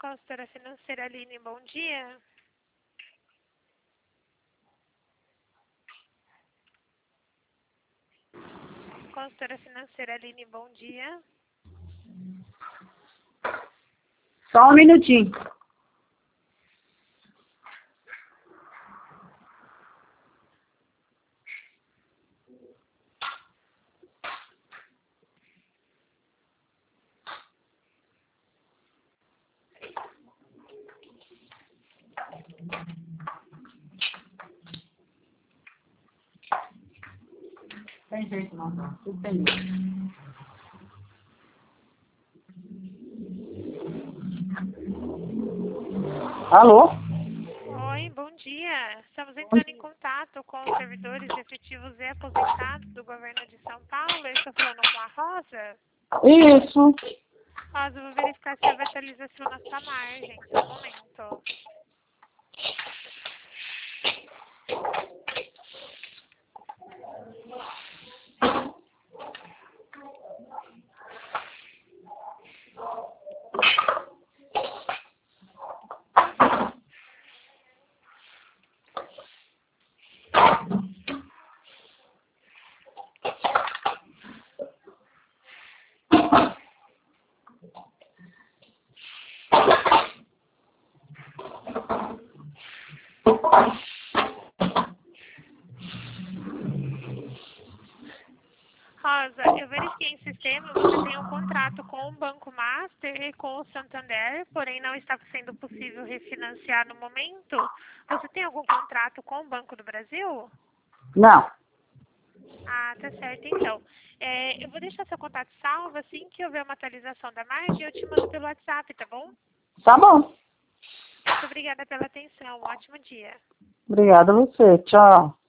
Consultora financeira Aline, bom dia. Consultora financeira Aline, bom dia. Só um minutinho. Tem jeito não, tá? Tudo tem jeito. Alô? Oi, bom dia. Estamos entrando em contato com os servidores efetivos e aposentados do governo de São Paulo. Eu estou falando com a Rosa. Isso. Rosa, eu vou verificar se houve atualização na sua margem. Só um momento. Rosa, eu verifiquei em sistema, você tem um contrato com o Banco Master e com o Santander, porém não está sendo possível refinanciar no momento. Você tem algum contrato com o Banco do Brasil? Não. Ah, tá certo, então. Eu vou deixar seu contato salvo, assim que houver uma atualização da margem, eu te mando pelo WhatsApp, tá bom? Tá bom. Muito obrigada pela atenção, um ótimo dia. Obrigada a você. Tchau.